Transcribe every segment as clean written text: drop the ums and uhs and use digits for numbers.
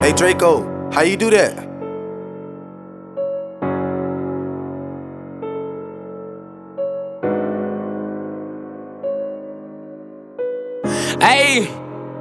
Hey Draco, how you do that? Ayy,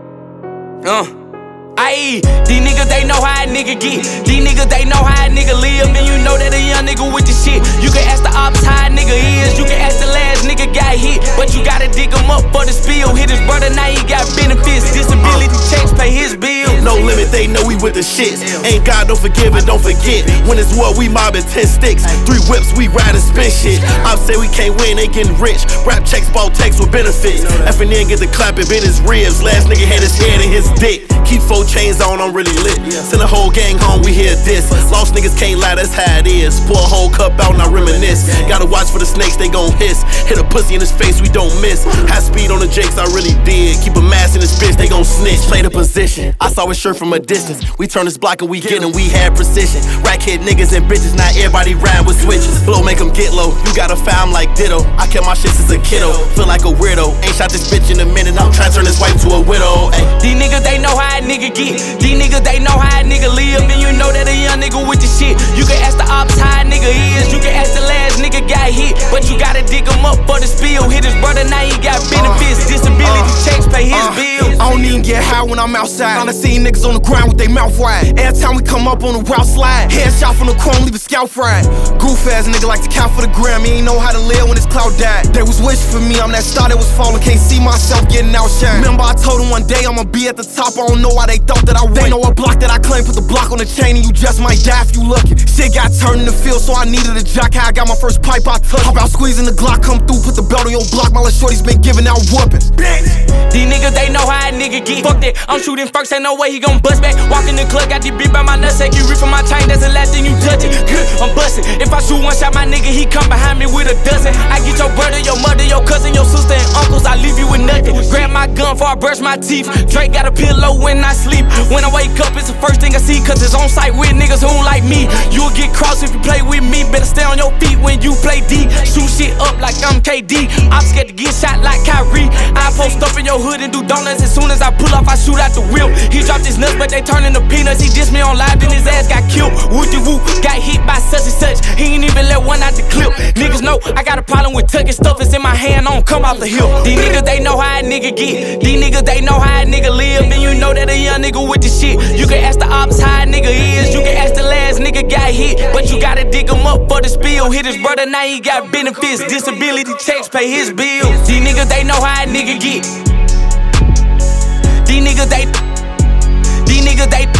ayy, these niggas, they know how a nigga get. These niggas, they know how a nigga live. And you know that a young nigga with the shit. You can ask the ops how a nigga is. You can ask the last nigga got hit, but you gotta dig him up for the spill. Hit his brother, now he got benefits. Disability checks, pay his bills. No limit, they know we with the shits. Ain't God, don't forgive it, don't forget. When it's war, we mobbing 10 sticks. 3 whips, we ride and spin shit. I say we can't win, they getting rich. Rap checks, ball checks with benefits. Effing in, get the clapping, bend his ribs. Last nigga had his head in his dick. Keep 4 chains on, I'm really lit. Send a whole gang home, we hear this. Lost niggas can't lie, that's how it is. Pour a whole cup out and I reminisce. Gotta watch for the snakes, they gon' hiss. Hit a pussy in his face, we don't miss. High speed on the jakes, I really did. Keep a mask in his bitch, they gon' snitch. Play the position, I saw his shirt from a distance. We turn this block and we get him, we had precision. Rack hit niggas and bitches, not everybody ride with switches. Blow make him get low, you gotta file him like ditto. I kept my shit since a kiddo, feel like a weirdo. Ain't shot this bitch in a minute, I'm trying to turn this wife to a widow. Ay. These niggas, they know how a nigga get. These niggas, they know how a nigga live. And you know that a young nigga with the shit. You can ask the ops how a nigga is. You can ask the last nigga got hit, but you gotta dig him up for the spill. Hit his brother, now he got benefits. Disability checks, pay his bills. I don't even get high when I'm outside. I done seen niggas on the ground with their mouth wide. Every time we come up on the route slide, headshot from the chrome, leave a scalp fried. Goof ass nigga like to count for the gram. He ain't know how to live when his cloud died. They was wishing for me, I'm that star that was falling. Can't see myself getting outshined. Remember I told them one day I'ma be at the top. I don't know why they thought that I would. They know what block that I claim. Put the block on the chain and you just might die if you lookin'. Shit got turned in the field, so I needed a jock. How I got my first pipe, I took. How about squeezing the Glock, come through, put the belt on your block. My little shorty's been giving out whoopings. These niggas, they know how a nigga get. Fuck that, I'm shooting first, ain't no way he gon' bust back. Walk in the club, got this beat by my nutsack. You reach from my chain, that's the last thing you touch it. Good, I'm bustin'. If I shoot one shot, my nigga, he come behind me with a dozen. I get your brother, your mother, your cousin, your sister, and uncles. I leave you with nothing. Grab my gun before I brush my teeth. Drake got a pillow when I sleep. When I wake up, it's the first thing I see, cause it's on site with niggas who don't like me. You'll get crossed if you play with me. Better stay on your feet when you play D. Shoot shit up like I'm KD. I'm scared to get shot like Kyrie. I post up in your hood and do donuts. As soon as I pull off, I shoot out the whip. He dropped his nuts, but they turn into peanuts. He dissed me on live, then his ass got killed. Woo-de-woo, got hit by such and such. He ain't even let one out the clip. Niggas know I got a problem with tucking stuff. It's in my hand, I don't come off the hill. These niggas, they know how a nigga get. These niggas, they know how a nigga live. And you know that a young nigga with the shit. You can ask the ops how a nigga is. You can ask the last nigga got hit, but you gotta dig him up for the spill. Hit his brother, now he got benefits. Disability checks, pay his bills. These niggas, they know how a nigga get. These niggas, they